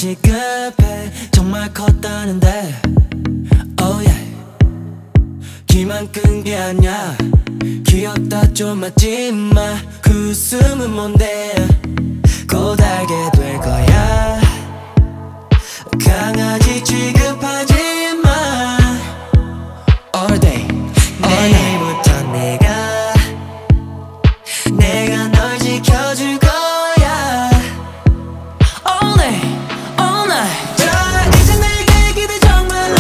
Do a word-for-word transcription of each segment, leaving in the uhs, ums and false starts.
시급해 정말 컸다는데 oh yeah. 기만 끈 게 아니야 귀엽다 좀 맞지마 그 웃음은 뭔데 곧 알게 될 거야 강아지 취급하지 마 all day 내일부터 내가 내가 널 지켜줄 거야 all day all night 자 이제 내게 기대 정말로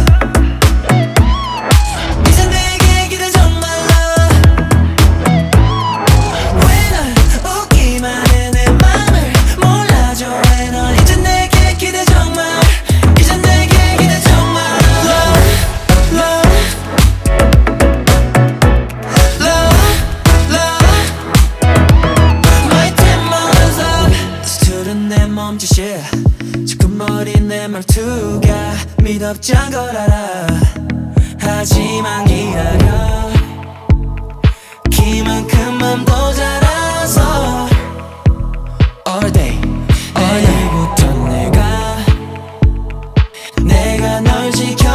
이제 내게 기대 정말로 왜 널 웃기만 해 내 맘을 몰라줘 왜 넌 이제 내게 기대 정말 이제 내게 기대 정말 love love love love my tempo's up 스트른 내 몸짓이 지끈머린 내 말투가 미덥지않은 걸 알아 하지만 기다려 기만큼 맘도 자라서 all day 오늘부터 내가 내가 널 지켜